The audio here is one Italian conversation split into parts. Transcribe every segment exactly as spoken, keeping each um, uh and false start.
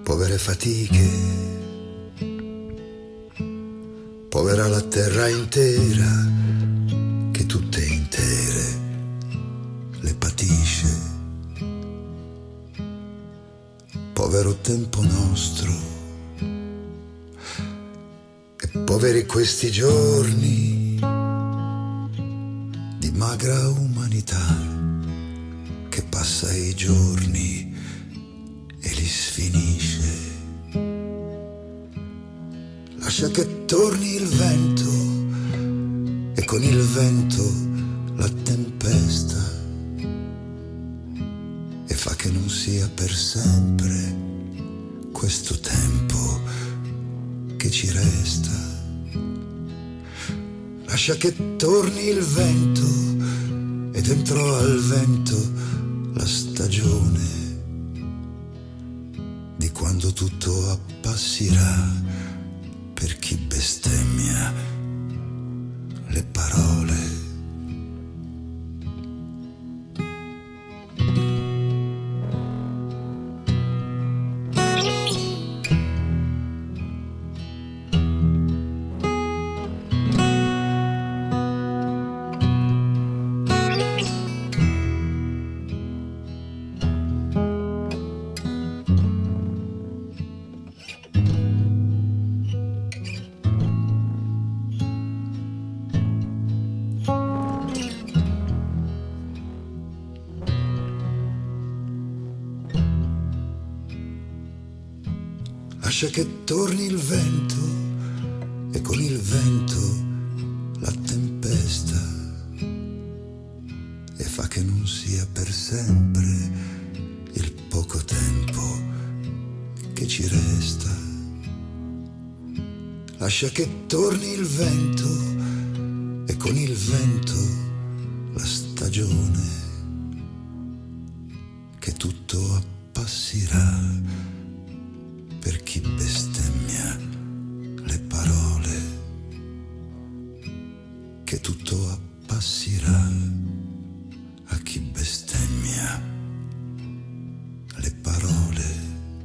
povere fatiche, povera la terra intera che tutte intere le patisce, povero tempo nostro e poveri questi giorni di magra umanità che passa i giorni e li sfinisce. Lascia che torni il vento e con il vento la tempesta e fa che non sia per sempre questo tempo che ci resta. Lascia che torni il vento e dentro al vento la stagione di quando tutto appassirà per chi bestemmia le parole. Lascia che torni il vento e con il vento la tempesta e fa che non sia per sempre il poco tempo che ci resta. Lascia che torni il vento e con il vento la stagione che tutto appassirà per chi bestemmia le parole, che tutto appassirà a chi bestemmia le parole.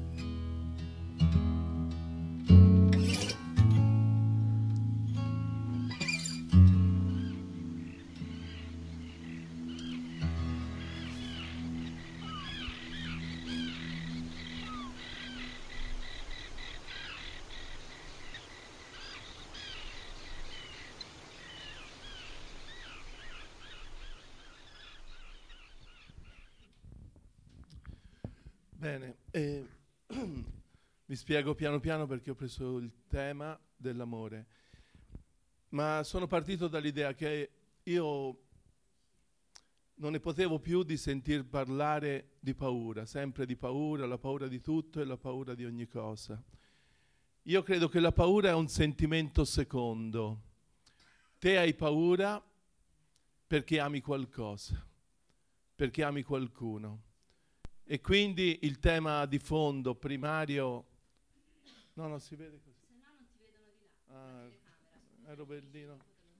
Bene, eh, vi spiego piano piano perché ho preso il tema dell'amore, ma sono partito dall'idea che io non ne potevo più di sentir parlare di paura, sempre di paura, la paura di tutto e la paura di ogni cosa. Io credo che la paura è un sentimento secondo. Te hai paura perché ami qualcosa, perché ami qualcuno. E quindi il tema di fondo primario... No, non si vede così. Se no non ti vedono di là. Ah, ero bellino.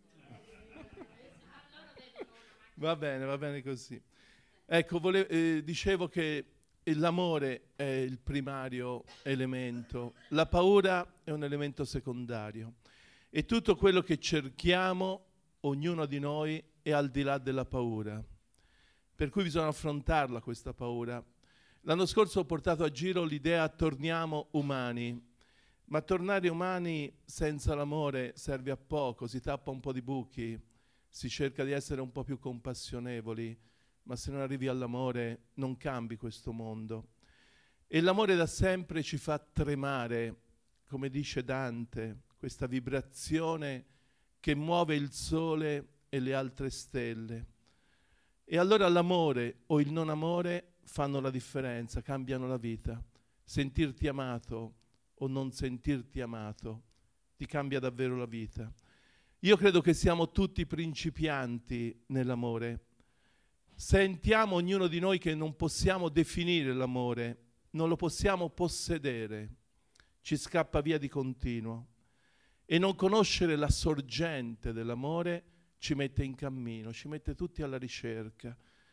Va bene, va bene così. Ecco, vole- eh, dicevo che l'amore è il primario elemento, la paura è un elemento secondario. E tutto quello che cerchiamo, ognuno di noi, è al di là della paura. Per cui bisogna affrontarla questa paura. L'anno scorso ho portato a giro l'idea torniamo umani, ma tornare umani senza l'amore serve a poco, si tappa un po' di buchi, si cerca di essere un po' più compassionevoli, ma se non arrivi all'amore non cambi questo mondo. E l'amore da sempre ci fa tremare, come dice Dante, questa vibrazione che muove il sole e le altre stelle. E allora l'amore o il non amore fanno la differenza, cambiano la vita. Sentirti amato o non sentirti amato ti cambia davvero la vita. Io credo che siamo tutti principianti nell'amore. Sentiamo ognuno di noi che non possiamo definire l'amore, non lo possiamo possedere, ci scappa via di continuo. E non conoscere la sorgente dell'amore ci mette in cammino, ci mette tutti alla ricerca.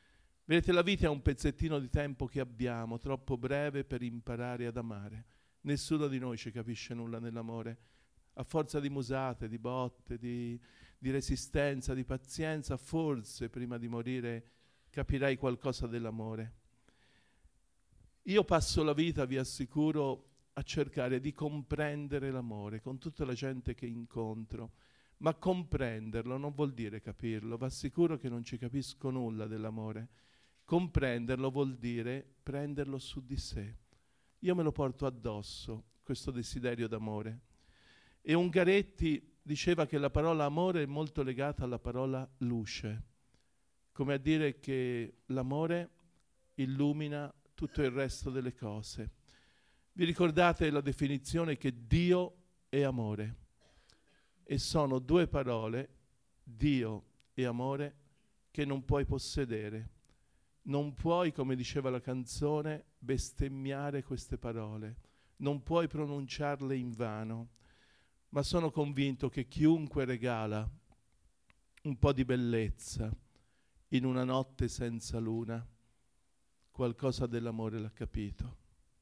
Vedete, la vita è un pezzettino di tempo che abbiamo, troppo breve per imparare ad amare. Nessuno di noi ci capisce nulla nell'amore. A forza di musate, di botte, di, di resistenza, di pazienza, forse prima di morire capirai qualcosa dell'amore. Io passo la vita, vi assicuro, a cercare di comprendere l'amore con tutta la gente che incontro. Ma comprenderlo non vuol dire capirlo, vi assicuro che non ci capisco nulla dell'amore. Comprenderlo vuol dire prenderlo su di sé. Io me lo porto addosso, questo desiderio d'amore. E Ungaretti diceva che la parola amore è molto legata alla parola luce, come a dire che l'amore illumina tutto il resto delle cose. Vi ricordate la definizione che Dio è amore? E sono due parole, Dio e amore, che non puoi possedere. Non puoi, come diceva la canzone, bestemmiare queste parole. Non puoi pronunciarle in vano. Ma sono convinto che chiunque regala un po' di bellezza in una notte senza luna, qualcosa dell'amore l'ha capito.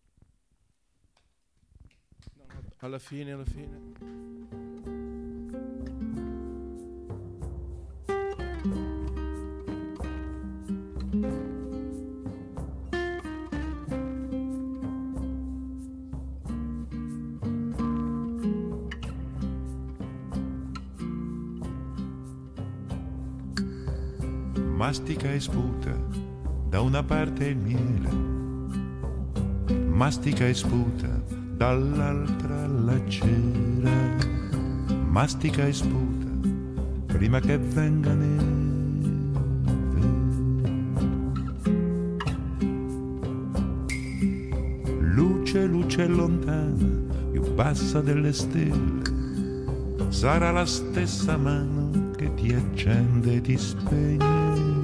No, no, alla fine, alla fine. Mastica e sputa da una parte il miele, mastica e sputa dall'altra la cera, mastica e sputa prima che venga neve. Luce, luce lontana, più bassa delle stelle, sarà la stessa mano che ti accende e ti spegne.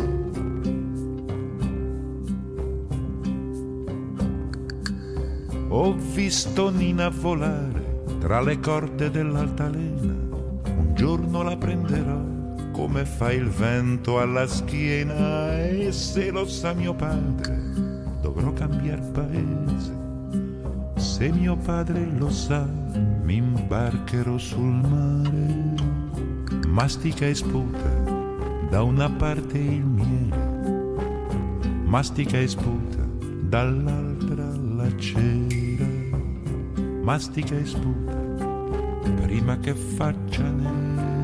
Ho visto Nina volare tra le corde dell'altalena, un giorno la prenderò come fa il vento alla schiena, e se lo sa mio padre dovrò cambiar paese, se mio padre lo sa mi imbarcherò sul mare. Mastica e sputa da una parte il miele, mastica e sputa dall'altra la cera, mastica e sputa prima che faccia neve.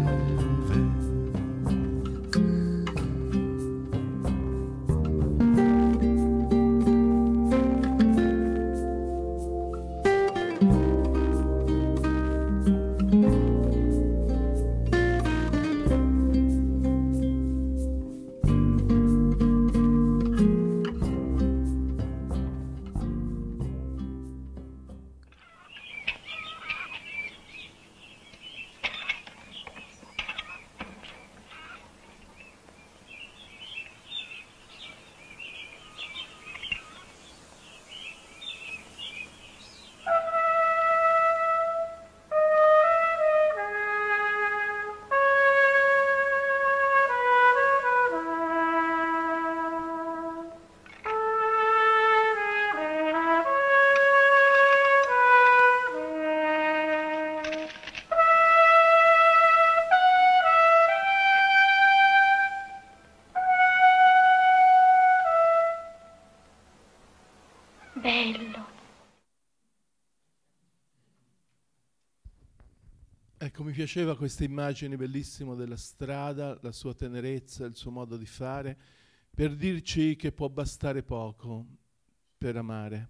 Ecco, mi piaceva questa immagine bellissima della strada, la sua tenerezza, il suo modo di fare, per dirci che può bastare poco per amare.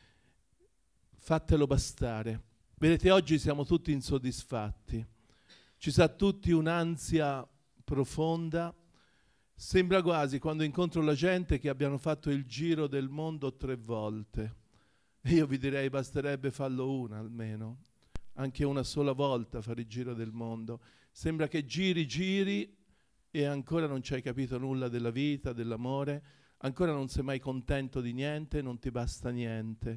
Fatelo bastare. Vedete, oggi siamo tutti insoddisfatti. Ci sa tutti un'ansia profonda. Sembra quasi, quando incontro la gente, che abbiano fatto il giro del mondo tre volte. E io vi direi, basterebbe farlo una almeno. Anche una sola volta fare il giro del mondo. Sembra che giri, giri e ancora non ci hai capito nulla della vita, dell'amore, ancora non sei mai contento di niente, non ti basta niente.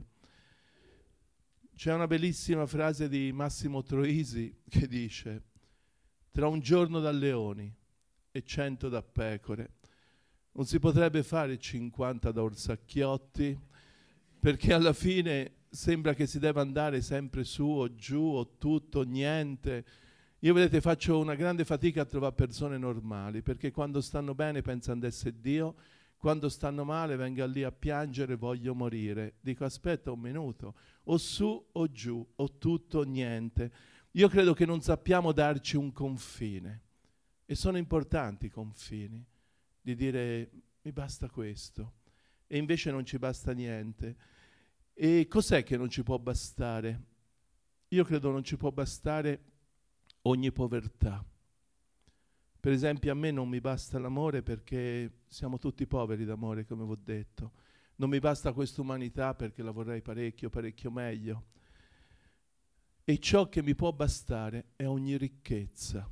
C'è una bellissima frase di Massimo Troisi che dice: tra un giorno da leoni e cento da pecore, non si potrebbe fare cinquanta da Orsacchiotti, perché alla fine sembra che si deve andare sempre su o giù o tutto o niente. Io vedete faccio una grande fatica a trovare persone normali, perché quando stanno bene pensano di essere Dio, quando stanno male vengono lì a piangere, voglio morire. Dico aspetta un minuto, o su o giù, o tutto o niente. Io credo che non sappiamo darci un confine, e sono importanti i confini, di dire mi basta questo, e invece non ci basta niente. E cos'è che non ci può bastare? Io credo non ci può bastare ogni povertà. Per esempio a me non mi basta l'amore perché siamo tutti poveri d'amore, come vi ho detto. Non mi basta questa umanità perché la vorrei parecchio, parecchio meglio. E ciò che mi può bastare è ogni ricchezza.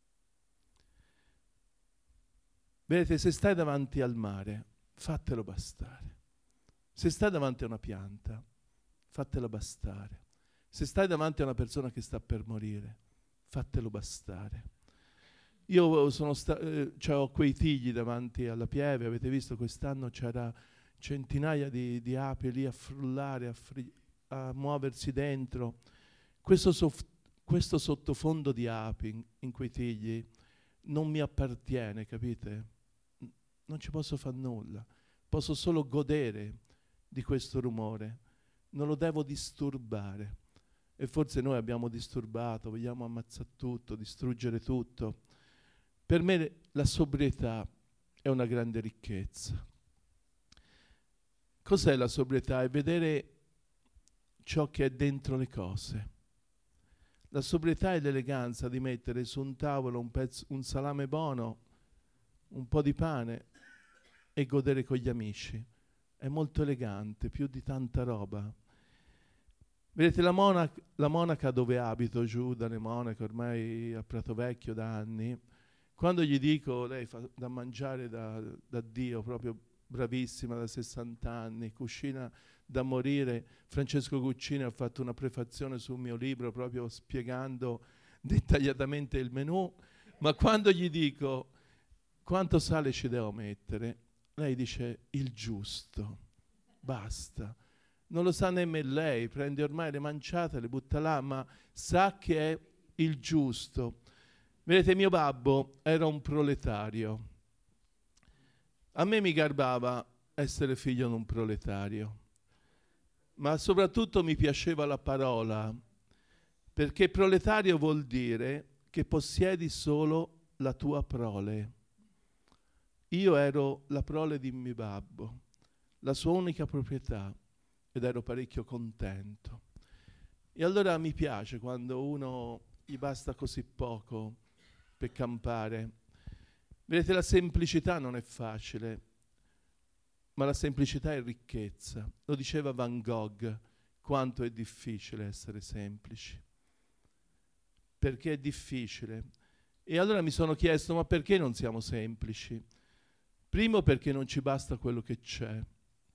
Vedete, se stai davanti al mare, fatelo bastare. Se stai davanti a una pianta, fatela bastare. Se stai davanti a una persona che sta per morire, fatelo bastare. Io sono sta- eh, ho quei tigli davanti alla pieve, avete visto quest'anno c'era centinaia di, di api lì a frullare, a, fri- a muoversi dentro. Questo, soff- questo sottofondo di api in, in quei tigli non mi appartiene, capite? Non ci posso fare nulla, posso solo godere di questo rumore, non lo devo disturbare. E forse noi abbiamo disturbato, vogliamo ammazzare tutto, distruggere tutto. Per me la sobrietà è una grande ricchezza. Cos'è la sobrietà? È vedere ciò che è dentro le cose. La sobrietà è l'eleganza di mettere su un tavolo un, pezzo, un salame buono, un po' di pane e godere con gli amici. È molto elegante, più di tanta roba. Vedete, la monaca, la monaca dove abito, giù dalle monache, ormai a Prato Vecchio da anni, quando gli dico, lei fa da mangiare da, da Dio, proprio bravissima, da sessanta anni, cucina da morire. Francesco Guccini ha fatto una prefazione sul mio libro proprio spiegando dettagliatamente il menù, ma quando gli dico quanto sale ci devo mettere, lei dice il giusto, basta. Non lo sa nemmeno lei, prende ormai le manciate, le butta là, ma sa che è il giusto. Vedete, mio babbo era un proletario. A me mi garbava essere figlio di un proletario, ma soprattutto mi piaceva la parola, perché proletario vuol dire che possiedi solo la tua prole. Io ero la prole di mio babbo, la sua unica proprietà, ed ero parecchio contento. E allora mi piace quando uno gli basta così poco per campare. Vedete, la semplicità non è facile, ma la semplicità è ricchezza. Lo diceva Van Gogh, quanto è difficile essere semplici. Perché è difficile. E allora mi sono chiesto, ma perché non siamo semplici? Primo perché non ci basta quello che c'è.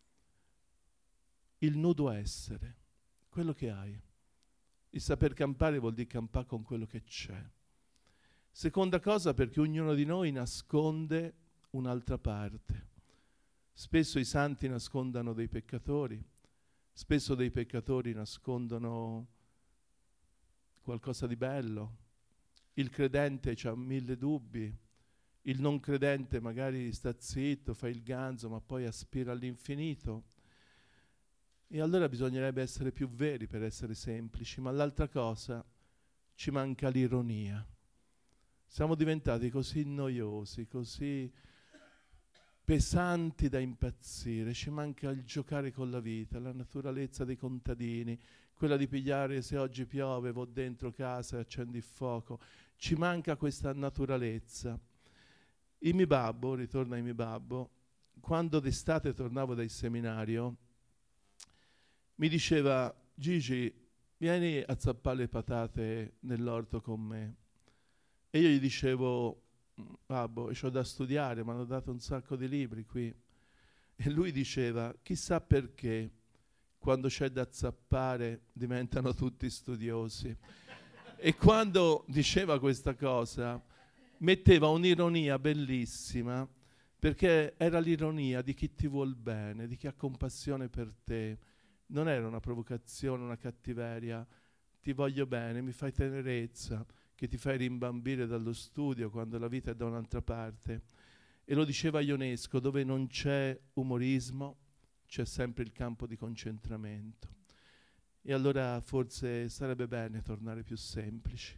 Il nudo essere, quello che hai. Il saper campare vuol dire campare con quello che c'è. Seconda cosa, perché ognuno di noi nasconde un'altra parte. Spesso i santi nascondono dei peccatori, spesso dei peccatori nascondono qualcosa di bello. Il credente ha mille dubbi, il non credente magari sta zitto, fa il ganzo, ma poi aspira all'infinito. E allora bisognerebbe essere più veri per essere semplici, ma l'altra cosa, ci manca l'ironia. Siamo diventati così noiosi, così pesanti da impazzire, ci manca il giocare con la vita, la naturalezza dei contadini, quella di pigliare se oggi piove, vo dentro casa e accendi il fuoco. Ci manca questa naturalezza. Il mio babbo, ritorna il mio babbo, quando d'estate tornavo dal seminario, mi diceva, Gigi, vieni a zappare le patate nell'orto con me. E io gli dicevo, babbo, c'ho da studiare, mi hanno dato un sacco di libri qui. E lui diceva, chissà perché quando c'è da zappare diventano tutti studiosi. E quando diceva questa cosa, metteva un'ironia bellissima, perché era l'ironia di chi ti vuol bene, di chi ha compassione per te. Non era una provocazione, una cattiveria. Ti voglio bene, mi fai tenerezza, che ti fai rimbambire dallo studio quando la vita è da un'altra parte. E lo diceva Ionesco, dove non c'è umorismo, c'è sempre il campo di concentramento. E allora forse sarebbe bene tornare più semplici.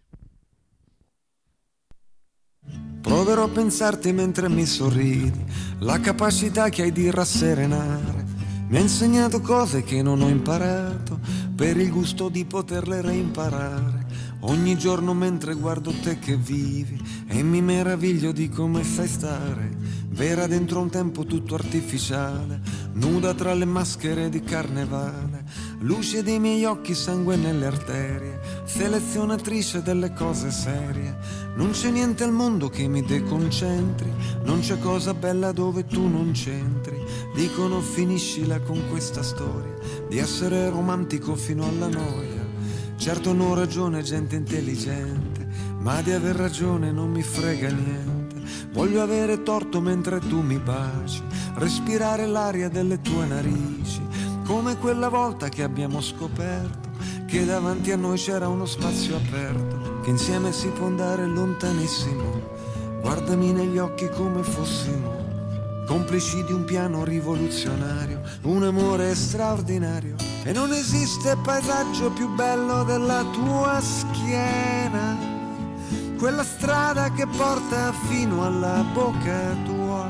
Proverò a pensarti mentre mi sorridi, la capacità che hai di rasserenare. Mi ha insegnato cose che non ho imparato, per il gusto di poterle reimparare. Ogni giorno mentre guardo te che vivi e mi meraviglio di come sai stare, vera dentro un tempo tutto artificiale, nuda tra le maschere di carnevale, luce dei miei occhi, sangue nelle arterie, selezionatrice delle cose serie. Non c'è niente al mondo che mi deconcentri, non c'è cosa bella dove tu non c'entri. Dicono finiscila con questa storia di essere romantico fino alla noia. Certo non ho ragione, gente intelligente, ma di aver ragione non mi frega niente. Voglio avere torto mentre tu mi baci, respirare l'aria delle tue narici, come quella volta che abbiamo scoperto che davanti a noi c'era uno spazio aperto, che insieme si può andare lontanissimo. Guardami negli occhi come fossimo complici di un piano rivoluzionario, un amore straordinario. E non esiste paesaggio più bello della tua schiena, quella strada che porta fino alla bocca tua.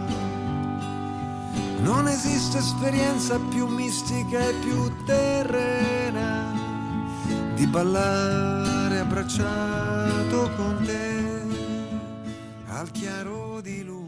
Non esiste esperienza più mistica e più terrena di ballare abbracciato con te al chiaro di luna.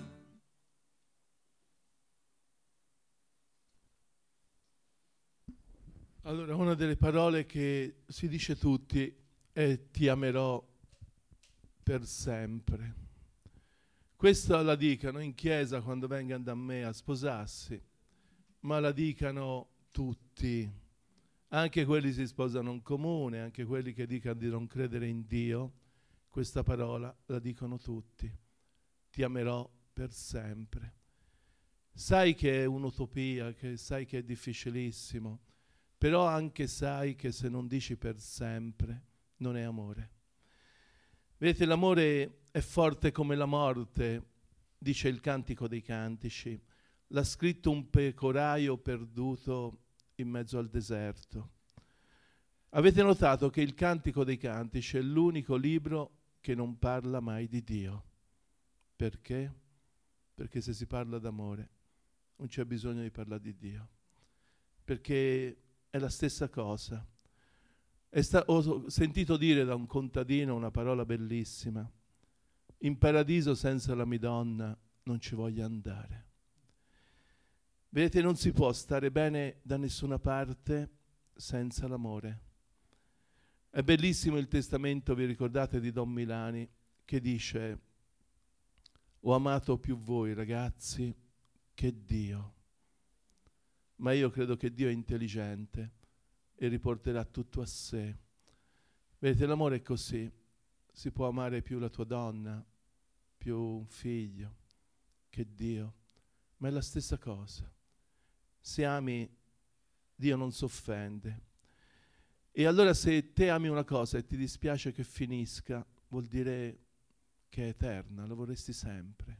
Allora, una delle parole che si dice tutti è ti amerò per sempre. Questa la dicano in chiesa quando vengono da me a sposarsi, ma la dicano tutti, anche quelli che si sposano in comune, anche quelli che dicono di non credere in Dio. Questa parola la dicono tutti, ti amerò per sempre. Sai che è un'utopia, che sai che è difficilissimo, però anche sai che se non dici per sempre non è amore. Vedete, l'amore è forte come la morte, dice il Cantico dei Cantici. L'ha scritto un pecoraio perduto in mezzo al deserto. Avete notato che il Cantico dei Cantici è l'unico libro che non parla mai di Dio. Perché? Perché se si parla d'amore non c'è bisogno di parlare di Dio. Perché è la stessa cosa. È sta- ho sentito dire da un contadino una parola bellissima. In paradiso senza la Madonna non ci voglio andare. Vedete, non si può stare bene da nessuna parte senza l'amore. È bellissimo il testamento, vi ricordate, di Don Milani, che dice: ho amato più voi ragazzi che Dio. Ma io credo che Dio è intelligente e riporterà tutto a sé. Vedete, l'amore è così. Si può amare più la tua donna, più un figlio, che Dio. Ma è la stessa cosa. Se ami, Dio non si offende. E allora se te ami una cosa e ti dispiace che finisca, vuol dire che è eterna, la vorresti sempre.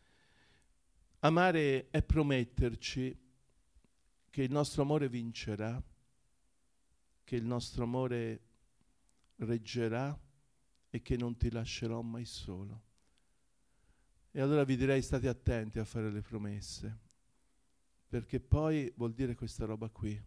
Amare è prometterci che il nostro amore vincerà, che il nostro amore reggerà e che non ti lascerò mai solo. E allora vi direi, state attenti a fare le promesse, perché poi vuol dire questa roba qui.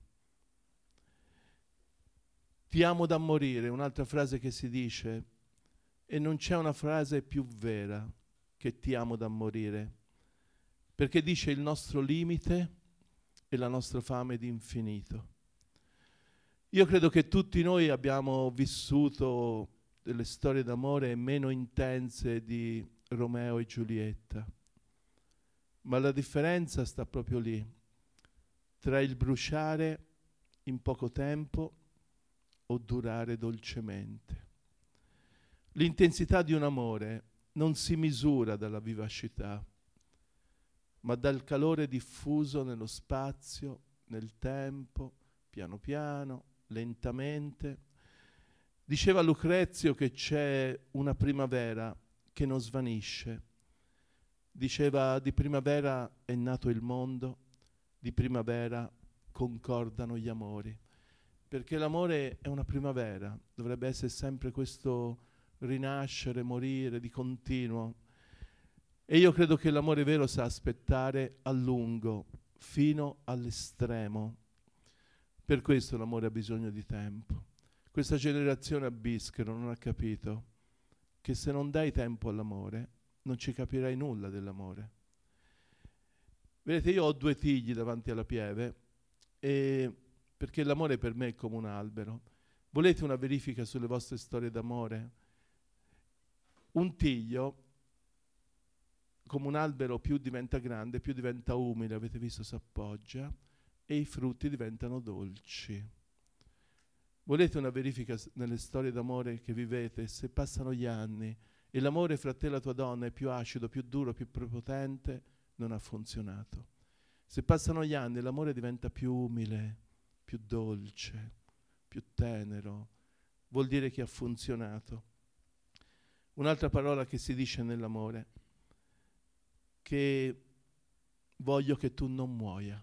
Ti amo da morire, un'altra frase che si dice, e non c'è una frase più vera che ti amo da morire, perché dice il nostro limite e la nostra fame di infinito. Io credo che tutti noi abbiamo vissuto delle storie d'amore meno intense di Romeo e Giulietta, ma la differenza sta proprio lì, tra il bruciare in poco tempo o durare dolcemente. L'intensità di un amore non si misura dalla vivacità, ma dal calore diffuso nello spazio, nel tempo, piano piano, lentamente. Diceva Lucrezio che c'è una primavera che non svanisce. Diceva di primavera è nato il mondo, di primavera concordano gli amori. Perché l'amore è una primavera, dovrebbe essere sempre questo rinascere, morire di continuo. E io credo che l'amore vero sa aspettare a lungo, fino all'estremo. Per questo l'amore ha bisogno di tempo. Questa generazione a Bischero non ha capito che se non dai tempo all'amore non ci capirai nulla dell'amore. Vedete, io ho due figli davanti alla pieve, e perché l'amore per me è come un albero. Volete una verifica sulle vostre storie d'amore? Un tiglio, come un albero, più diventa grande, più diventa umile, avete visto, si appoggia, e i frutti diventano dolci. Volete una verifica s- nelle storie d'amore che vivete? Se passano gli anni e l'amore fra te e la tua donna è più acido, più duro, più prepotente, non ha funzionato. Se passano gli anni e l'amore diventa più umile, più dolce, più tenero, vuol dire che ha funzionato. Un'altra parola che si dice nell'amore, che voglio che tu non muoia.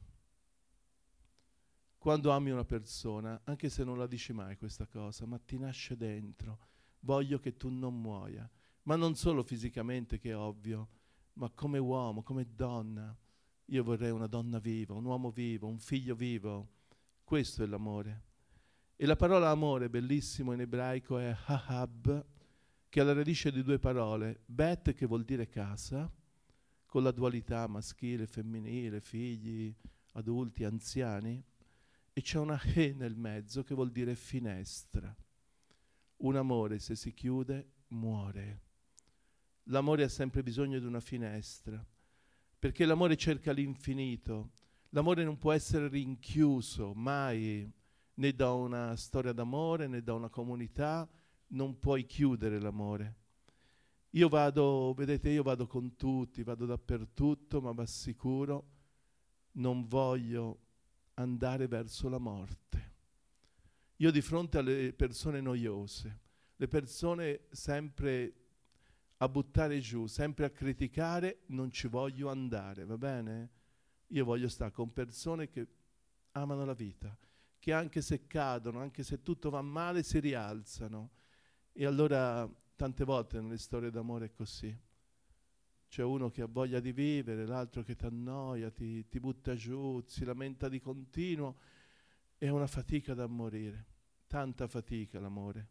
Quando ami una persona, anche se non la dici mai questa cosa, ma ti nasce dentro, voglio che tu non muoia. Ma non solo fisicamente, che è ovvio, ma come uomo, come donna. Io vorrei una donna viva, un uomo vivo, un figlio vivo. Questo è l'amore. E la parola amore, bellissimo in ebraico, è ahab, che è la radice di due parole. Bet, che vuol dire casa, con la dualità maschile, femminile, figli, adulti, anziani, e c'è una he nel mezzo che vuol dire finestra. Un amore, se si chiude, muore. L'amore ha sempre bisogno di una finestra, perché l'amore cerca l'infinito. L'amore non può essere rinchiuso mai, né da una storia d'amore, né da una comunità. Non puoi chiudere l'amore. Io vado, vedete, io vado con tutti, vado dappertutto, ma vi assicuro, non voglio andare verso la morte. Io di fronte alle persone noiose, le persone sempre a buttare giù, sempre a criticare, non ci voglio andare, va bene? Io voglio stare con persone che amano la vita, che anche se cadono, anche se tutto va male, si rialzano. E allora tante volte nelle storie d'amore è così. C'è uno che ha voglia di vivere, l'altro che ti annoia, ti, ti butta giù, si lamenta di continuo. È una fatica da morire, tanta fatica l'amore.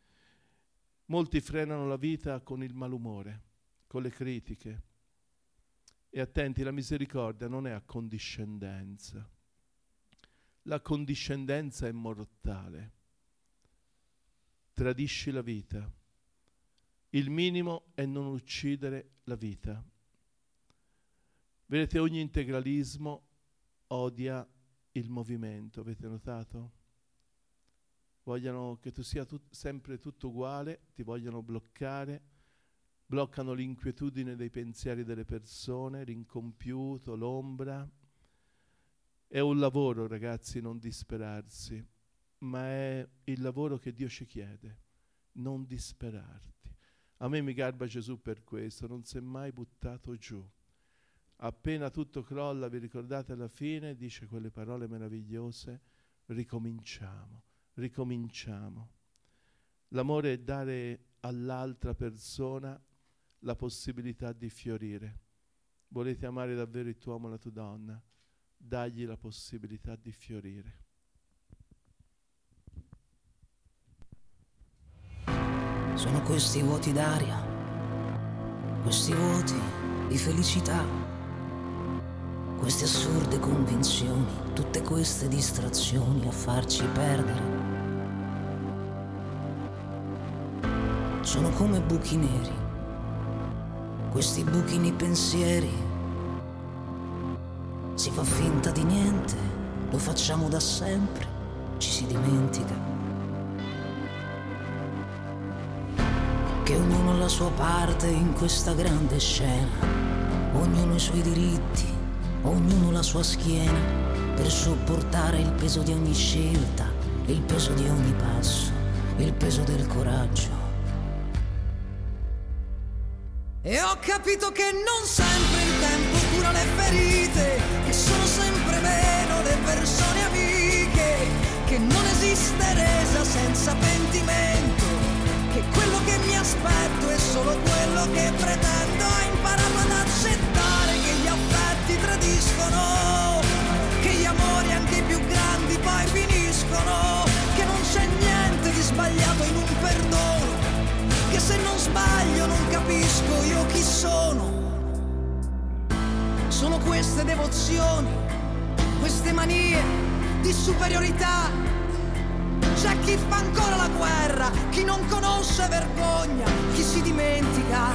Molti frenano la vita con il malumore, con le critiche. E attenti, la misericordia non è accondiscendenza. La condiscendenza è mortale. Tradisci la vita. Il minimo è non uccidere la vita. Vedete, ogni integralismo odia il movimento, avete notato? Vogliono che tu sia tut- sempre tutto uguale, ti vogliono bloccare, bloccano l'inquietudine dei pensieri delle persone, l'incompiuto, l'ombra. È un lavoro, ragazzi, non disperarsi, ma è il lavoro che Dio ci chiede, non disperarti. A me mi garba Gesù per questo, non si è mai buttato giù. Appena tutto crolla, vi ricordate alla fine, dice quelle parole meravigliose, ricominciamo, ricominciamo. L'amore è dare all'altra persona la possibilità di fiorire. Volete amare davvero il tuo uomo e la tua donna? Dagli la possibilità di fiorire. Sono questi vuoti d'aria, questi vuoti di felicità, queste assurde convinzioni, tutte queste distrazioni a farci perdere. Sono come buchi neri, questi buchi nei pensieri. Si fa finta di niente, lo facciamo da sempre, ci si dimentica che ognuno ha la sua parte in questa grande scena, ognuno i suoi diritti ognuno la sua schiena, per sopportare il peso di ogni scelta, il peso di ogni passo, il peso del coraggio. E ho capito che non sempre il tempo cura le ferite, che sono sempre meno le persone amiche, che non esiste resa senza pentimento, che quello che mi aspetto è solo quello che pretendo. Ho imparato ad accettare che gli affetti tradiscono, che gli amori anche i più grandi poi finiscono, che non c'è niente di sbagliato in un perdono, che se non sbaglio non capisco io chi sono. Sono queste devozioni, queste manie di superiorità. C'è chi fa ancora la guerra, chi non conosce vergogna, chi si dimentica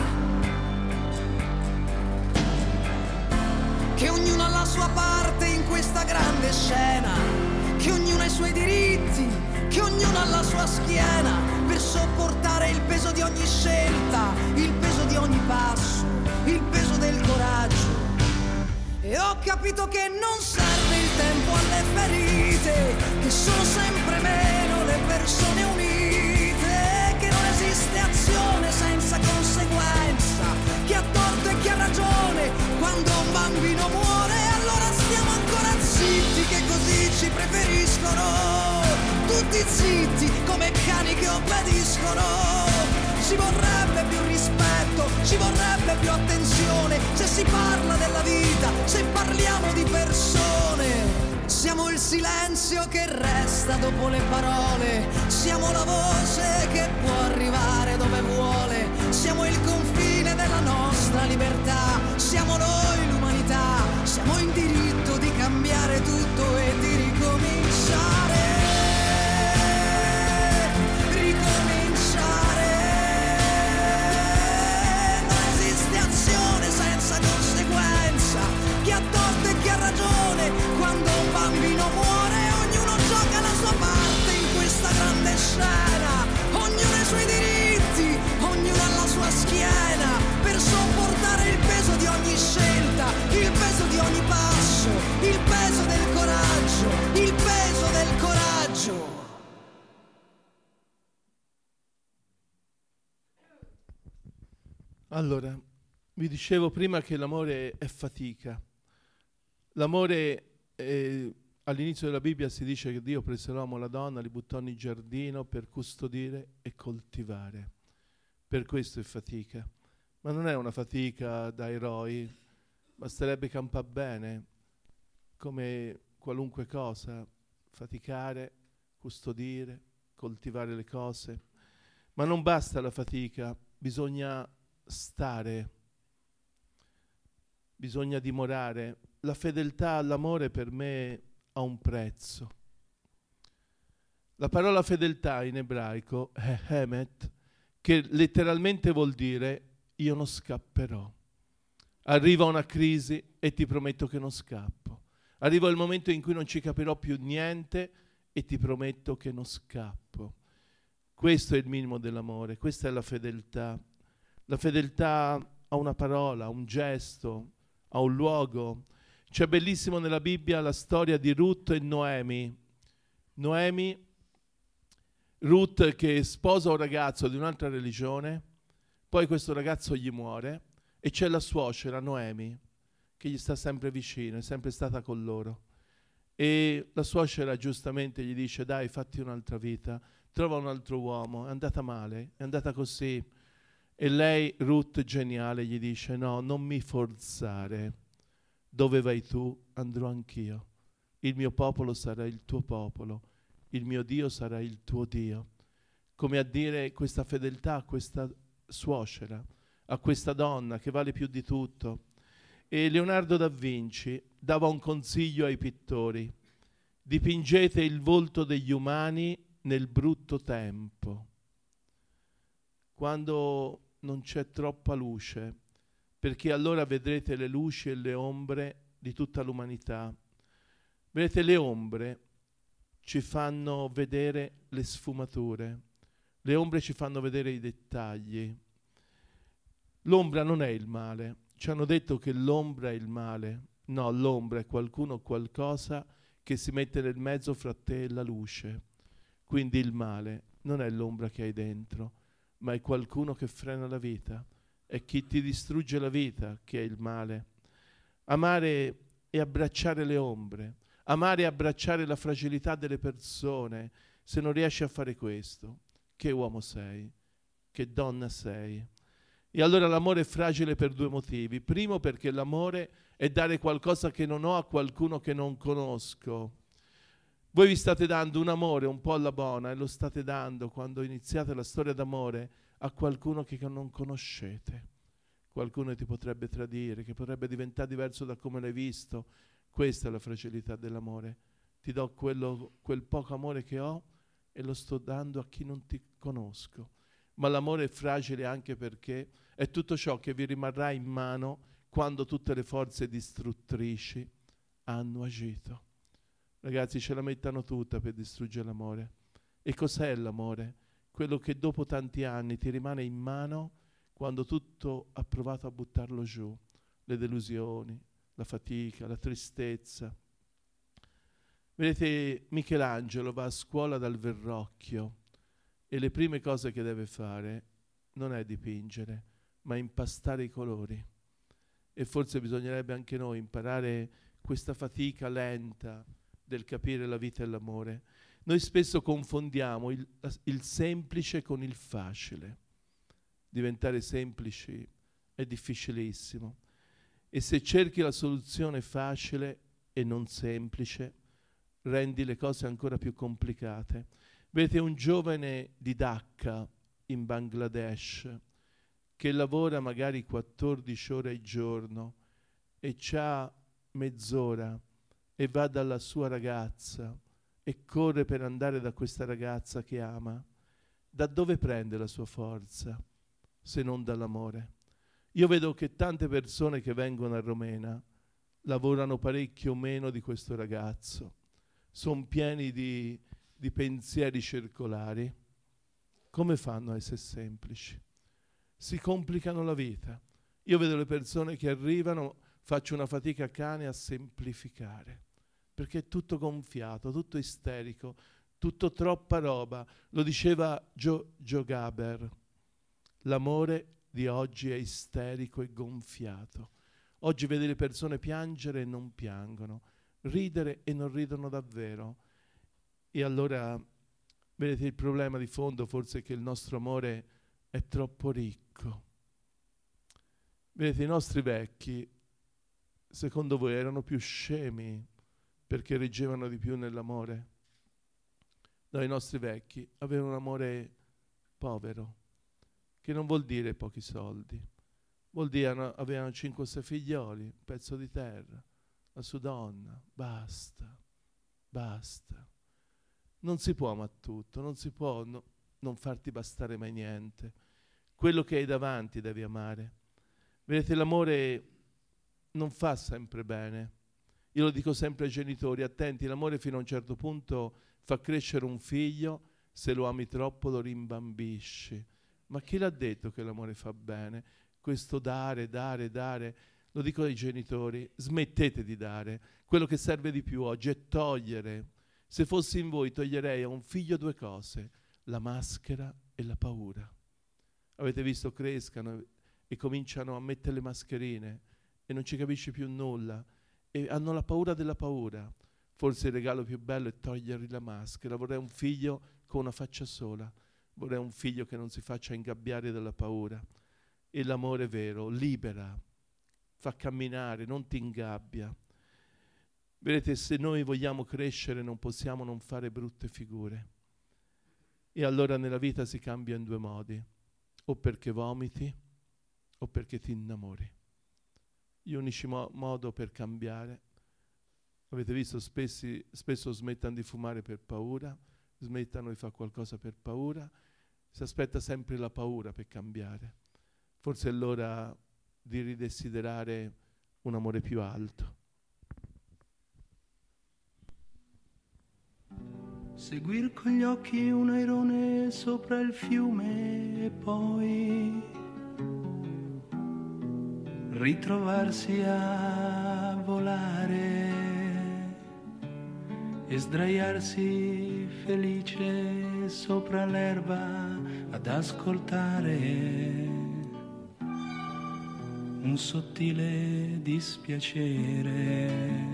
che ognuno ha la sua parte in questa grande scena, che ognuno ha i suoi diritti, che ognuno ha la sua schiena per sopportare il peso di ogni scelta, il peso di ogni passo, il peso del coraggio. E ho capito che non serve il tempo alle ferite, che sono sempre meno le persone unite, che non esiste azione senza conseguenza, chi ha torto e chi ha ragione quando un bambino muore. Allora stiamo ancora zitti che così ci preferiscono, tutti zitti come cani che obbediscono. Ci vorrebbe più rispetto, ci vorrebbe più attenzione, se si parla della vita, se parliamo di persone. Siamo il silenzio che resta dopo le parole, siamo la voce che può arrivare dove vuole, siamo il confine della nostra libertà, siamo noi l'umanità, siamo in diritto di cambiare tutto e di ricominciare. Chi ha torto e chi ha ragione quando un bambino muore, ognuno gioca la sua parte in questa grande scena, ognuno ha i suoi diritti, ognuno ha la sua schiena per sopportare il peso di ogni scelta, il peso di ogni passo, il peso del coraggio, il peso del coraggio. Allora, vi dicevo prima che l'amore è fatica. L'amore, eh, all'inizio della Bibbia si dice che Dio prese l'uomo e la donna, li buttò nel giardino per custodire e coltivare. Per questo è fatica. Ma non è una fatica da eroi, basterebbe campare bene, come qualunque cosa, faticare, custodire, coltivare le cose. Ma non basta la fatica, bisogna stare, bisogna dimorare. La fedeltà all'amore per me ha un prezzo. La parola fedeltà in ebraico è emet, che letteralmente vuol dire io non scapperò. Arriva una crisi e ti prometto che non scappo. Arriva il momento in cui non ci capirò più niente e ti prometto che non scappo. Questo è il minimo dell'amore, questa è la fedeltà. La fedeltà a una parola, a un gesto, a un luogo. C'è bellissimo nella Bibbia la storia di Ruth e Noemi. Noemi, Ruth che sposa un ragazzo di un'altra religione, poi questo ragazzo gli muore e c'è la suocera Noemi che gli sta sempre vicino, è sempre stata con loro. E la suocera giustamente gli dice: dai, fatti un'altra vita, trova un altro uomo, è andata male, è andata così. E lei, Ruth, geniale, gli dice: no, non mi forzare. Dove vai tu, andrò anch'io. Il mio popolo sarà il tuo popolo, il mio Dio sarà il tuo Dio. Come a dire, questa fedeltà a questa suocera, a questa donna che vale più di tutto. E Leonardo da Vinci dava un consiglio ai pittori: dipingete il volto degli umani nel brutto tempo, quando non c'è troppa luce, perché allora vedrete le luci e le ombre di tutta l'umanità. Vedete, le ombre ci fanno vedere le sfumature, le ombre ci fanno vedere i dettagli. L'ombra non è il male, ci hanno detto che l'ombra è il male, No, l'ombra è qualcuno o qualcosa che si mette nel mezzo fra te e la luce. Quindi il male non è l'ombra che hai dentro, ma è qualcuno che frena la vita. È chi ti distrugge la vita che è il male. Amare è abbracciare le ombre. Amare è abbracciare la fragilità delle persone. Se non riesci a fare questo, che uomo sei? Che donna sei? E allora l'amore è fragile per due motivi. Primo, perché l'amore è dare qualcosa che non ho a qualcuno che non conosco. Voi vi state dando un amore un po' alla buona e lo state dando quando iniziate la storia d'amore a qualcuno che non conoscete. Qualcuno ti potrebbe tradire, che potrebbe diventare diverso da come l'hai visto. Questa è la fragilità dell'amore. Ti do quello, quel poco amore che ho e lo sto dando a chi non ti conosco. Ma l'amore è fragile anche perché è tutto ciò che vi rimarrà in mano quando tutte le forze distruttrici hanno agito. Ragazzi, ce la mettano tutta per distruggere l'amore. E cos'è l'amore? Quello che dopo tanti anni ti rimane in mano quando tutto ha provato a buttarlo giù. Le delusioni, la fatica, la tristezza. Vedete, Michelangelo va a scuola dal Verrocchio e le prime cose che deve fare non è dipingere, ma impastare i colori. E forse bisognerebbe anche noi imparare questa fatica lenta del capire la vita e l'amore. Noi spesso confondiamo il, il semplice con il facile. Diventare semplici è difficilissimo. E se cerchi la soluzione facile e non semplice, rendi le cose ancora più complicate. Vedete, un giovane di Dhaka in Bangladesh che lavora magari quattordici ore al giorno e c'ha mezz'ora e va dalla sua ragazza e corre per andare da questa ragazza che ama, da dove prende la sua forza se non dall'amore? Io vedo che tante persone che vengono a Romena lavorano parecchio meno di questo ragazzo, sono pieni di, di pensieri circolari. Come fanno a essere semplici? Si complicano la vita. Io vedo le persone che arrivano, faccio una fatica a cane a semplificare, perché è tutto gonfiato, tutto isterico, tutto troppa roba. Lo diceva Joe, Joe Gaber, l'amore di oggi è isterico e gonfiato. Oggi vedi le persone piangere e non piangono, ridere e non ridono davvero. E allora, vedete, il problema di fondo forse è che il nostro amore è troppo ricco. Vedete, i nostri vecchi, secondo voi, erano più scemi perché reggevano di più nell'amore? No, i nostri vecchi avevano un amore povero, che non vuol dire pochi soldi, vuol dire no, avevano cinque o sei figlioli, un pezzo di terra, la sua donna, basta, basta. Non si può amare tutto, non si può no, non farti bastare mai niente. Quello che hai davanti devi amare. Vedete, l'amore non fa sempre bene. Io lo dico sempre ai genitori, attenti, l'amore fino a un certo punto fa crescere un figlio, se lo ami troppo lo rimbambisci. Ma chi l'ha detto che l'amore fa bene? Questo dare, dare, dare. Lo dico ai genitori, smettete di dare. Quello che serve di più oggi è togliere. Se fossi in voi toglierei a un figlio due cose, la maschera e la paura. Avete visto, crescano e cominciano a mettere le mascherine e non ci capisci più nulla e hanno la paura della paura. Forse il regalo più bello è togliergli la maschera. Vorrei un figlio con una faccia sola. Vorrei un figlio che non si faccia ingabbiare dalla paura. E l'amore vero libera, fa camminare, non ti ingabbia. Vedete, se noi vogliamo crescere non possiamo non fare brutte figure. E allora nella vita si cambia in due modi, o perché vomiti o perché ti innamori. Gli unici mo- modo per cambiare, avete visto, spessi, spesso smettano di fumare per paura, smettano di fare qualcosa per paura, si aspetta sempre la paura per cambiare. Forse è l'ora di ridesiderare un amore più alto. Seguir con gli occhi un airone sopra il fiume e poi ritrovarsi a volare e sdraiarsi felice sopra l'erba ad ascoltare un sottile dispiacere,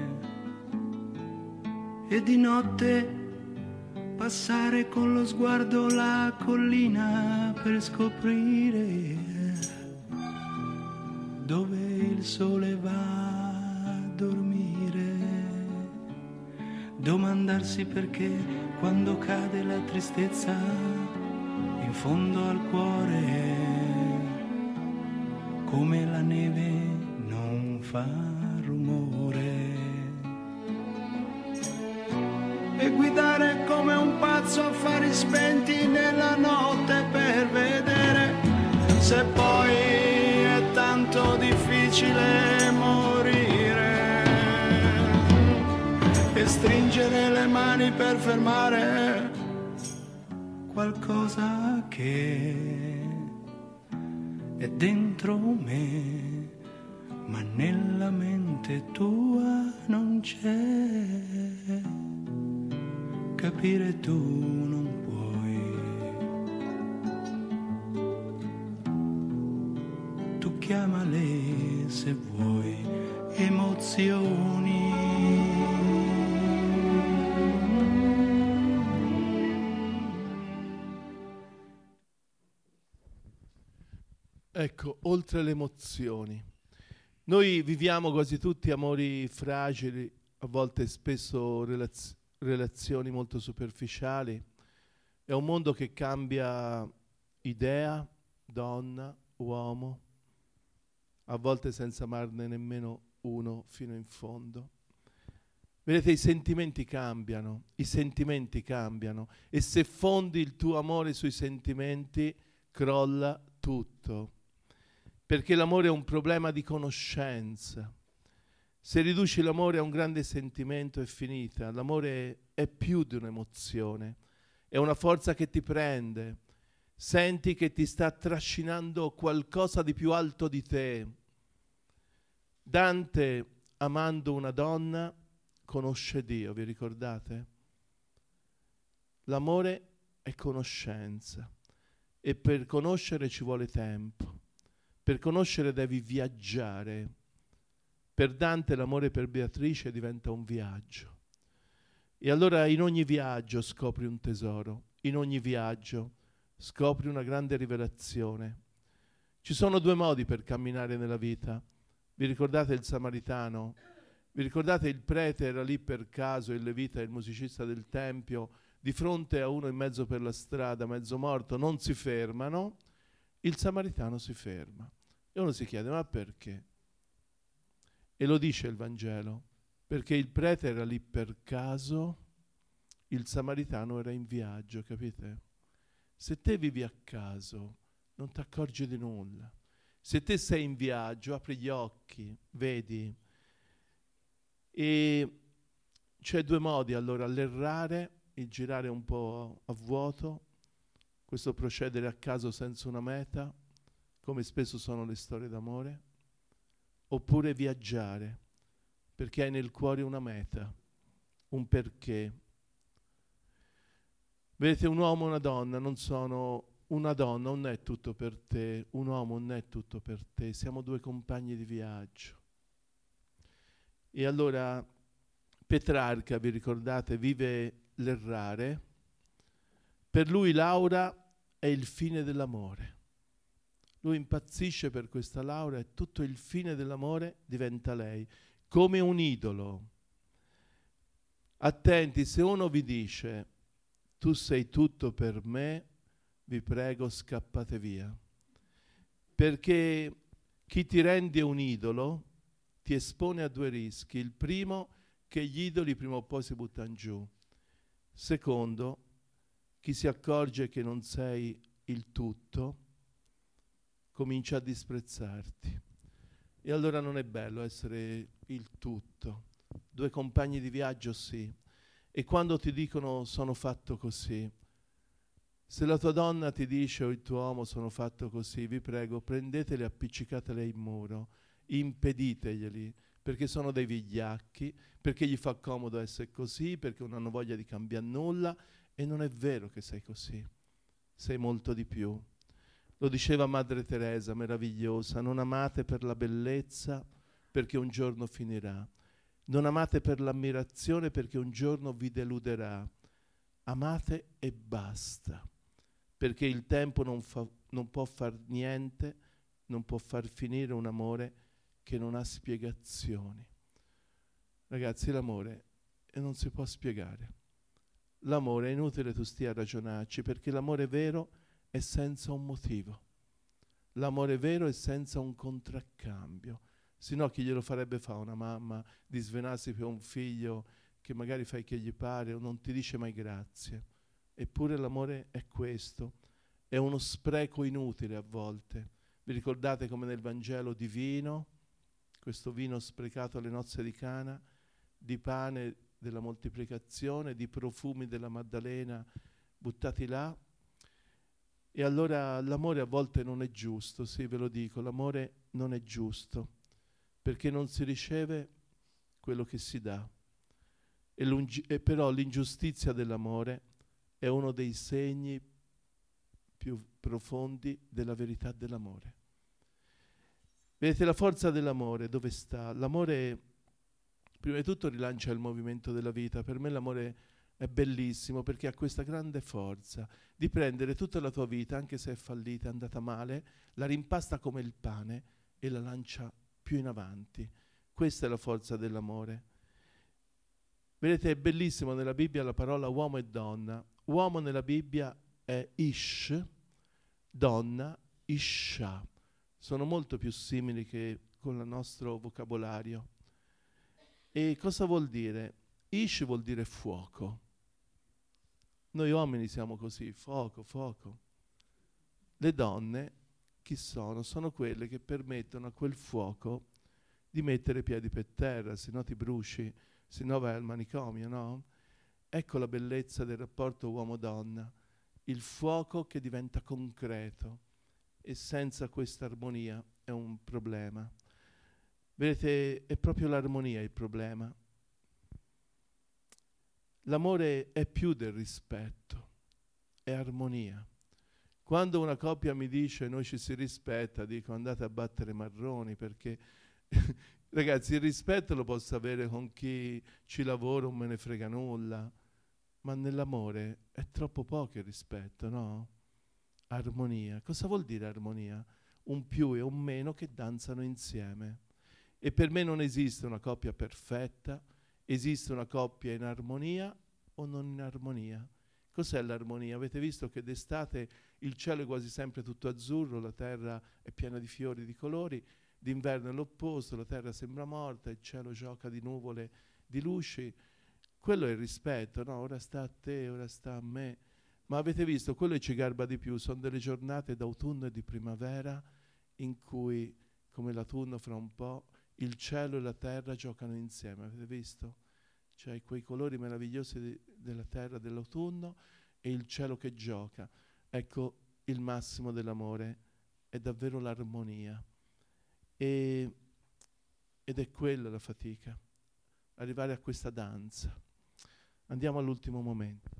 e di notte passare con lo sguardo la collina per scoprire dove il sole va a dormire, domandarsi perché quando cade la tristezza in fondo al cuore, come la neve non fa rumore, e guidare come un pazzo a fari spenti nella notte per vedere se poi è tanto difficile morire, e stringere le mani per fermare qualcosa che è dentro me, ma nella mente tua non c'è. Capire tu non puoi. Tu chiamale se vuoi emozioni. Ecco, oltre le emozioni, noi viviamo quasi tutti amori fragili, a volte spesso relaz- relazioni molto superficiali. È un mondo che cambia idea, donna, uomo, a volte senza amarne nemmeno uno fino in fondo. Vedete, i sentimenti cambiano, i sentimenti cambiano, e se fondi il tuo amore sui sentimenti, crolla tutto. Perché l'amore è un problema di conoscenza. Se riduci l'amore a un grande sentimento è finita. L'amore è più di un'emozione, è una forza che ti prende. Senti che ti sta trascinando qualcosa di più alto di te. Dante, amando una donna, conosce Dio, vi ricordate? L'amore è conoscenza, e per conoscere ci vuole tempo. Per conoscere devi viaggiare. Per Dante l'amore per Beatrice diventa un viaggio. E allora in ogni viaggio scopri un tesoro, in ogni viaggio scopri una grande rivelazione. Ci sono due modi per camminare nella vita. Vi ricordate il Samaritano? Vi ricordate il prete era lì per caso, il levita, il musicista del tempio, di fronte a uno in mezzo per la strada, mezzo morto, non si fermano. Il Samaritano si ferma e uno si chiede: ma perché? E lo dice il Vangelo, perché il prete era lì per caso, il Samaritano era in viaggio, capite? Se te vivi a caso non ti accorgi di nulla. Se te sei in viaggio, apri gli occhi, vedi. E c'è due modi allora: l'errare, il girare un po' a vuoto, questo procedere a caso senza una meta, come spesso sono le storie d'amore, oppure viaggiare, perché hai nel cuore una meta, un perché. Vedete, un uomo e una donna non sono... Una donna non è tutto per te, un uomo non è tutto per te, siamo due compagni di viaggio. E allora Petrarca, vi ricordate, vive l'errare. Per lui Laura è il fine dell'amore. Lui impazzisce per questa Laura e tutto il fine dell'amore diventa lei, come un idolo. Attenti, se uno vi dice tu sei tutto per me, vi prego scappate via. Perché chi ti rende un idolo ti espone a due rischi. Il primo, che gli idoli prima o poi si buttano giù. Secondo, chi si accorge che non sei il tutto comincia a disprezzarti. E allora non è bello essere il tutto. Due compagni di viaggio sì. E quando ti dicono sono fatto così, se la tua donna ti dice o il tuo uomo sono fatto così, vi prego, prendetele e appiccicatele in muro. impediteglieli, perché sono dei vigliacchi, perché gli fa comodo essere così, perché non hanno voglia di cambiare nulla, e non è vero che sei così, sei molto di più. Lo diceva Madre Teresa, meravigliosa: non amate per la bellezza, perché un giorno finirà. Non amate per l'ammirazione, perché un giorno vi deluderà. Amate e basta, perché il tempo non, fa, non può far niente, non può far finire un amore che non ha spiegazioni. Ragazzi, l'amore non si può spiegare. L'amore è inutile tu stia a ragionarci, perché l'amore vero è senza un motivo. L'amore vero è senza un contraccambio. Se no chi glielo farebbe fa una mamma di svenarsi per un figlio che magari fai che gli pare o non ti dice mai grazie? Eppure l'amore è questo, è uno spreco inutile a volte. Vi ricordate come nel Vangelo di vino, questo vino sprecato alle nozze di Cana, di pane della moltiplicazione, di profumi della Maddalena buttati là? E allora l'amore a volte non è giusto, sì, ve lo dico, l'amore non è giusto, perché non si riceve quello che si dà. E, lungi- e però l'ingiustizia dell'amore è uno dei segni più profondi della verità dell'amore. Vedete, la forza dell'amore dove sta? L'amore, prima di tutto, rilancia il movimento della vita. Per me l'amore è bellissimo perché ha questa grande forza di prendere tutta la tua vita, anche se è fallita, è andata male, la rimpasta come il pane e la lancia più in avanti. Questa è la forza dell'amore. Vedete, è bellissimo nella Bibbia la parola uomo e donna. Uomo nella Bibbia è Ish, donna Isha. Sono molto più simili che con il nostro vocabolario. E cosa vuol dire? Ish vuol dire fuoco. Noi uomini siamo così, fuoco, fuoco. Le donne chi sono? Sono quelle che permettono a quel fuoco di mettere i piedi per terra, se no ti bruci, se no vai al manicomio, no? Ecco la bellezza del rapporto uomo-donna, il fuoco che diventa concreto, e senza questa armonia è un problema. Vedete, è proprio l'armonia il problema. L'amore è più del rispetto, è armonia. Quando una coppia mi dice noi ci si rispetta, dico andate a battere marroni, perché ragazzi, il rispetto lo posso avere con chi ci lavora, non me ne frega nulla, ma nell'amore è troppo poco il rispetto, no? Armonia. Cosa vuol dire armonia? Un più e un meno che danzano insieme. E per me non esiste una coppia perfetta, esiste una coppia in armonia o non in armonia. Cos'è l'armonia? Avete visto che d'estate il cielo è quasi sempre tutto azzurro, la terra è piena di fiori, di colori, d'inverno è l'opposto, la terra sembra morta, il cielo gioca di nuvole, di luci. Quello è il rispetto, no? Ora sta a te, ora sta a me. Ma avete visto, quello che ci garba di più sono delle giornate d'autunno e di primavera in cui, come l'autunno fra un po', il cielo e la terra giocano insieme, avete visto? Cioè quei colori meravigliosi di, della terra dell'autunno e il cielo che gioca. Ecco, il massimo dell'amore è davvero l'armonia. E, ed è quella la fatica, arrivare a questa danza. Andiamo all'ultimo momento.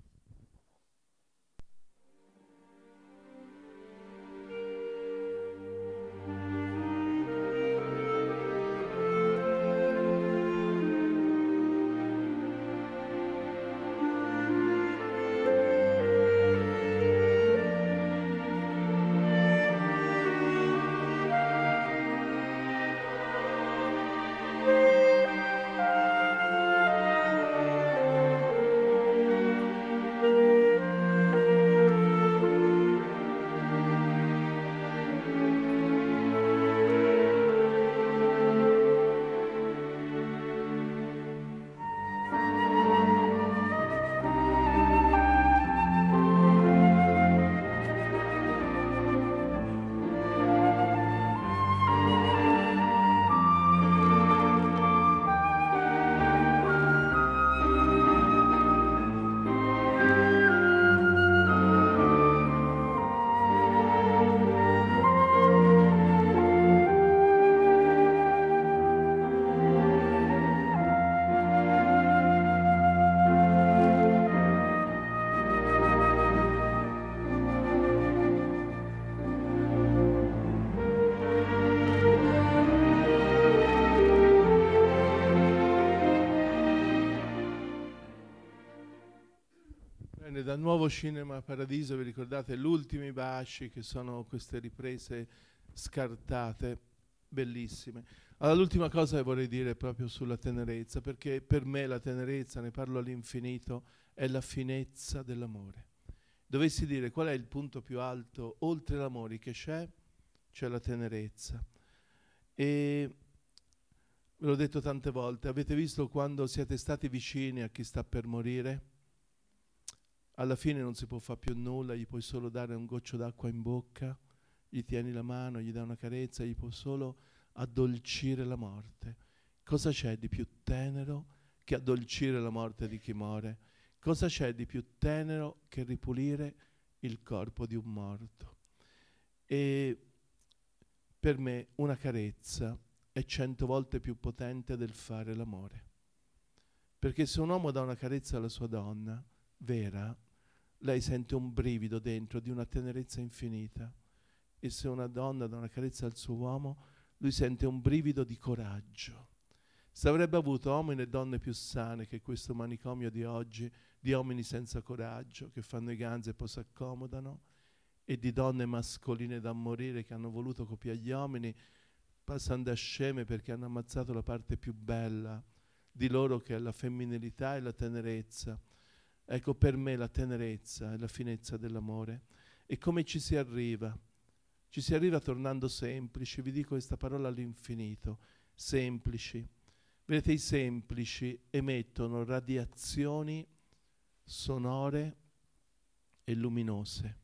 dal nuovo Cinema Paradiso, vi ricordate l'Ultimi baci, che sono queste riprese scartate, bellissime. Allora, l'ultima cosa che vorrei dire è proprio sulla tenerezza, perché per me la tenerezza, ne parlo all'infinito, è la finezza dell'amore. Dovessi dire qual è il punto più alto, oltre l'amore che c'è, c'è la tenerezza. E ve l'ho detto tante volte, avete visto quando siete stati vicini a chi sta per morire? Alla fine non si può fare più nulla, gli puoi solo dare un goccio d'acqua in bocca, gli tieni la mano, gli dai una carezza, gli puoi solo addolcire la morte. Cosa c'è di più tenero che addolcire la morte di chi muore? Cosa c'è di più tenero che ripulire il corpo di un morto? E per me una carezza è cento volte più potente del fare l'amore. Perché se un uomo dà una carezza alla sua donna, vera, lei sente un brivido dentro di una tenerezza infinita. E se una donna dà una carezza al suo uomo, lui sente un brivido di coraggio. Se avrebbe avuto uomini e donne più sane che questo manicomio di oggi, di uomini senza coraggio, che fanno i ganzi e poi si accomodano, e di donne mascoline da morire che hanno voluto copiare gli uomini, passando a sceme perché hanno ammazzato la parte più bella di loro, che è la femminilità e la tenerezza. Ecco, per me la tenerezza è la finezza dell'amore. E come ci si arriva? Ci si arriva tornando semplici, vi dico questa parola all'infinito, semplici. Vedete, i semplici emettono radiazioni sonore e luminose.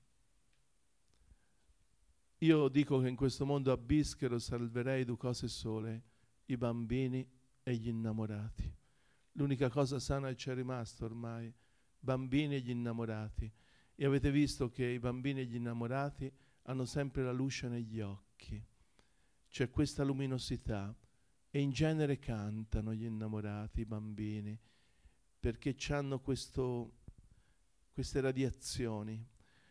Io dico che in questo mondo a Bischero salverei due cose sole, i bambini e gli innamorati. L'unica cosa sana che c'è rimasto ormai, bambini e gli innamorati. E avete visto che i bambini e gli innamorati hanno sempre la luce negli occhi. C'è questa luminosità e in genere cantano gli innamorati, i bambini, perché hanno questo, queste radiazioni.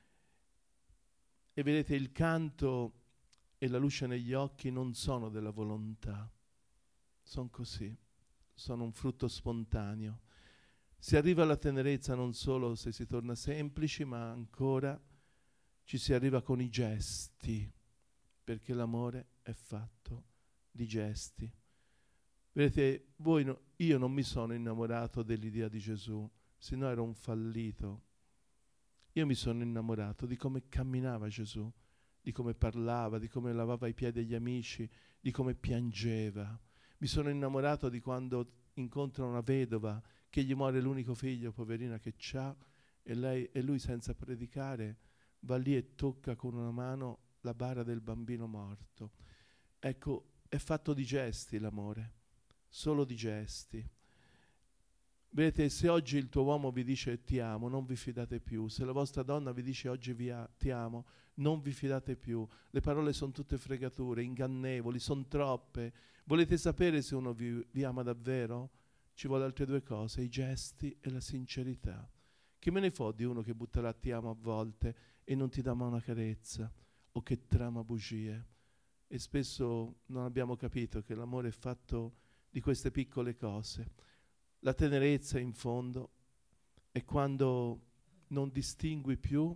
E vedete, il canto e la luce negli occhi non sono della volontà, sono così, sono un frutto spontaneo. Si arriva alla tenerezza non solo se si torna semplici, ma ancora ci si arriva con i gesti, perché l'amore è fatto di gesti. Vedete, voi no, io non mi sono innamorato dell'idea di Gesù, se no ero un fallito. Io mi sono innamorato di come camminava Gesù, di come parlava, di come lavava i piedi agli amici, di come piangeva. Mi sono innamorato di quando incontra una vedova che gli muore l'unico figlio, poverina, che c'ha, e, lei, e lui senza predicare va lì e tocca con una mano la bara del bambino morto. Ecco, è fatto di gesti l'amore, solo di gesti. Vedete, se oggi il tuo uomo vi dice ti amo, non vi fidate più. Se la vostra donna vi dice oggi vi a, ti amo, non vi fidate più. Le parole sono tutte fregature, ingannevoli, sono troppe. Volete sapere se uno vi, vi ama davvero? Ci vuole altre due cose, i gesti e la sincerità. Che me ne fo di uno che butterà ti amo a volte e non ti dà mai una carezza, o che trama bugie? E spesso non abbiamo capito che l'amore è fatto di queste piccole cose. La tenerezza, in fondo, è quando non distingui più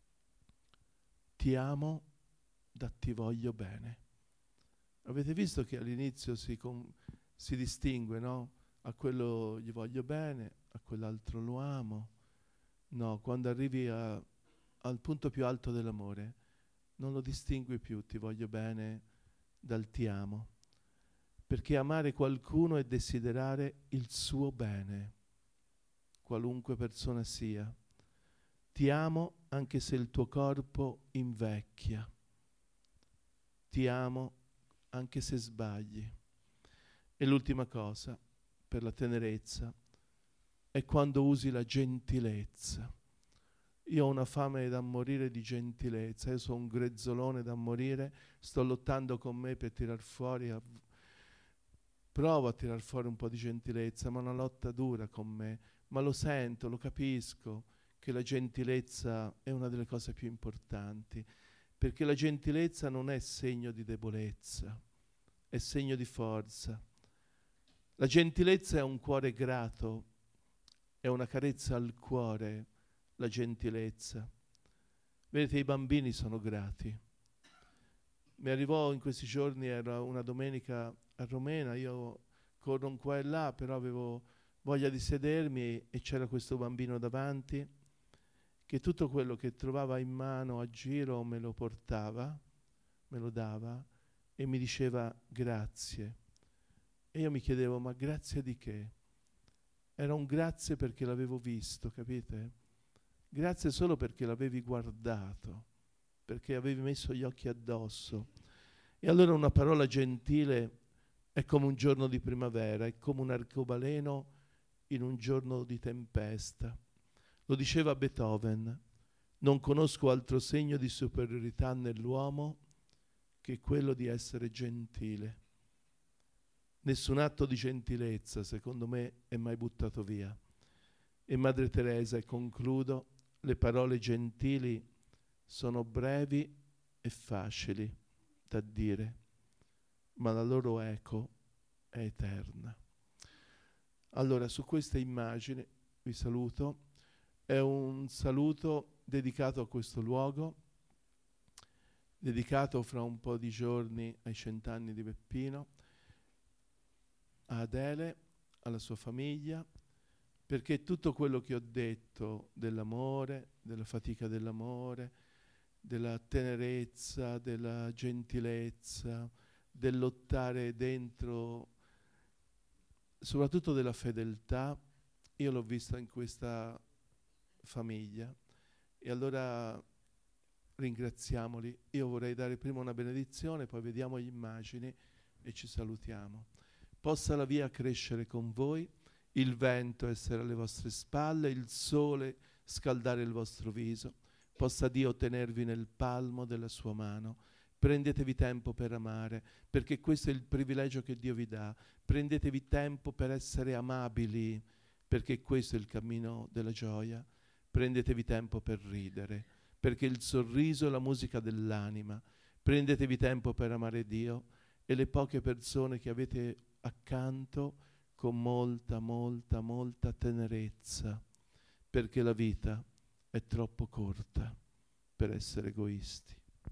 ti amo da ti voglio bene. Avete visto che all'inizio si, com- si distingue, no? A quello gli voglio bene, a quell'altro lo amo. No, quando arrivi a, al punto più alto dell'amore, non lo distingui più ti voglio bene dal ti amo. Perché amare qualcuno è desiderare il suo bene, qualunque persona sia. Ti amo anche se il tuo corpo invecchia. Ti amo anche se sbagli. E l'ultima cosa, per la tenerezza, è quando usi la gentilezza. Io ho una fame da morire di gentilezza, io sono un grezzolone da morire, sto lottando con me per tirar fuori a Provo a tirar fuori un po' di gentilezza, ma è una lotta dura con me, ma lo sento, lo capisco, che la gentilezza è una delle cose più importanti, perché la gentilezza non è segno di debolezza, è segno di forza. La gentilezza è un cuore grato, è una carezza al cuore, la gentilezza. Vedete, i bambini sono grati. Mi arrivò in questi giorni, era una domenica a Romena, io corro qua e là, però avevo voglia di sedermi e c'era questo bambino davanti che tutto quello che trovava in mano a giro me lo portava, me lo dava e mi diceva grazie. E io mi chiedevo, ma grazie di che? Era un grazie perché l'avevo visto, capite? Grazie solo perché l'avevi guardato, perché avevi messo gli occhi addosso. E allora una parola gentile è come un giorno di primavera, è come un arcobaleno in un giorno di tempesta. Lo diceva Beethoven: non conosco altro segno di superiorità nell'uomo che quello di essere gentile. Nessun atto di gentilezza, secondo me, è mai buttato via. E Madre Teresa, e concludo, le parole gentili sono brevi e facili da dire, ma la loro eco è eterna. Allora, su questa immagine vi saluto. È un saluto dedicato a questo luogo, dedicato fra un po' di giorni ai cent'anni di Peppino, a Adele, alla sua famiglia, perché tutto quello che ho detto dell'amore, della fatica dell'amore, della tenerezza, della gentilezza, del lottare dentro, soprattutto della fedeltà, io l'ho vista in questa famiglia. E allora ringraziamoli. Io vorrei dare prima una benedizione, poi vediamo le immagini e ci salutiamo. Possa la via crescere con voi, il vento essere alle vostre spalle, il sole scaldare il vostro viso. Possa Dio tenervi nel palmo della sua mano. Prendetevi tempo per amare, perché questo è il privilegio che Dio vi dà. Prendetevi tempo per essere amabili, perché questo è il cammino della gioia. Prendetevi tempo per ridere, perché il sorriso è la musica dell'anima. Prendetevi tempo per amare Dio e le poche persone che avete accanto con molta, molta, molta tenerezza, perché la vita è troppo corta per essere egoisti.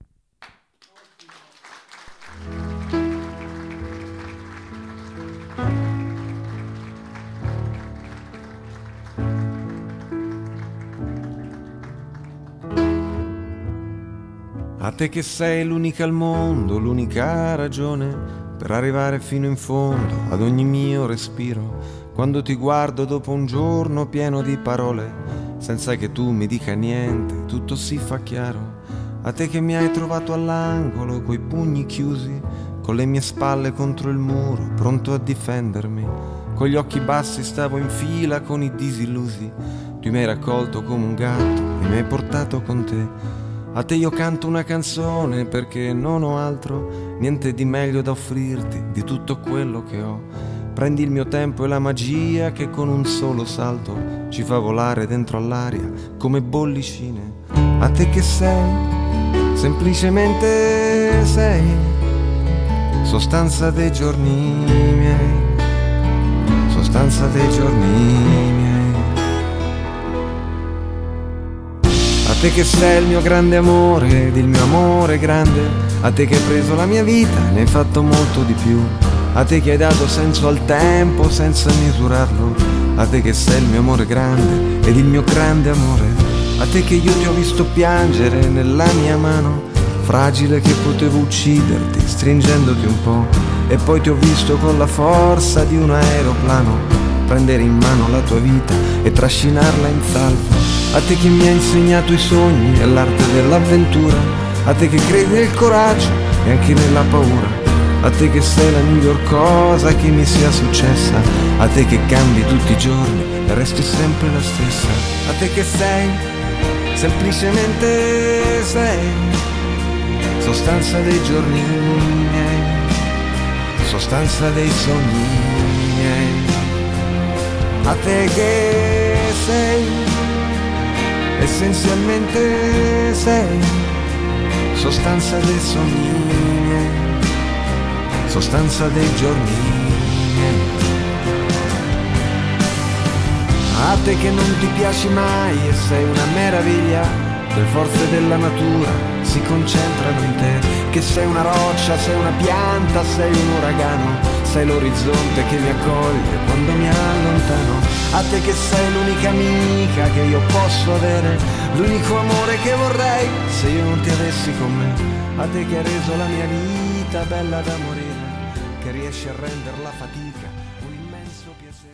A te che sei l'unica al mondo, l'unica ragione per arrivare fino in fondo ad ogni mio respiro. Quando ti guardo dopo un giorno pieno di parole, senza che tu mi dica niente, tutto si fa chiaro. A te che mi hai trovato all'angolo coi pugni chiusi, con le mie spalle contro il muro, pronto a difendermi. Con gli occhi bassi stavo in fila con i disillusi. Tu mi hai raccolto come un gatto e mi hai portato con te. A te io canto una canzone perché non ho altro, niente di meglio da offrirti di tutto quello che ho. Prendi il mio tempo e la magia che con un solo salto ci fa volare dentro all'aria come bollicine. A te che sei, semplicemente sei, sostanza dei giorni miei, sostanza dei giorni miei. A te che sei il mio grande amore ed il mio amore grande, a te che hai preso la mia vita e ne hai fatto molto di più, a te che hai dato senso al tempo senza misurarlo, a te che sei il mio amore grande ed il mio grande amore, a te che io ti ho visto piangere nella mia mano, fragile che potevo ucciderti stringendoti un po', e poi ti ho visto con la forza di un aeroplano prendere in mano la tua vita e trascinarla in salvo. A te che mi hai insegnato i sogni e l'arte dell'avventura, a te che credi nel coraggio e anche nella paura, a te che sei la miglior cosa che mi sia successa, a te che cambi tutti i giorni e resti sempre la stessa, a te che sei, semplicemente sei, sostanza dei giorni miei, sostanza dei sogni miei, a te che sei, essenzialmente sei, sostanza dei sogni miei, sostanza dei giorni miei. A te che non ti piaci mai e sei una meraviglia, le forze della natura si concentrano in te, che sei una roccia, sei una pianta, sei un uragano, sei l'orizzonte che mi accoglie quando mi allontano. A te che sei l'unica amica che io posso avere, l'unico amore che vorrei se io non ti avessi con me. A te che hai reso la mia vita bella da morire, che riesci a rendere la fatica un immenso piacere.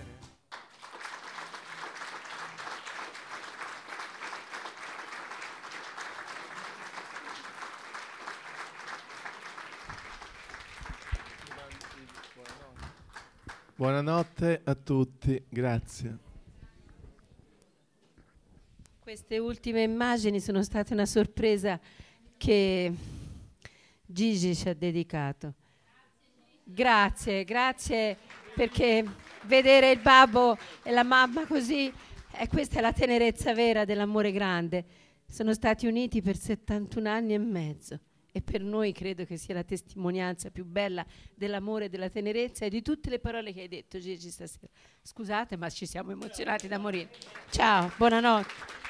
Buonanotte a tutti, grazie. Queste ultime immagini sono state una sorpresa che Gigi ci ha dedicato. Grazie, grazie, perché vedere il babbo e la mamma così, eh, questa è la tenerezza vera dell'amore grande. Sono stati uniti per settantuno anni e mezzo. E per noi credo che sia la testimonianza più bella dell'amore, della tenerezza e di tutte le parole che hai detto, Gigi, stasera. Scusate, ma ci siamo emozionati da morire. Ciao, buonanotte.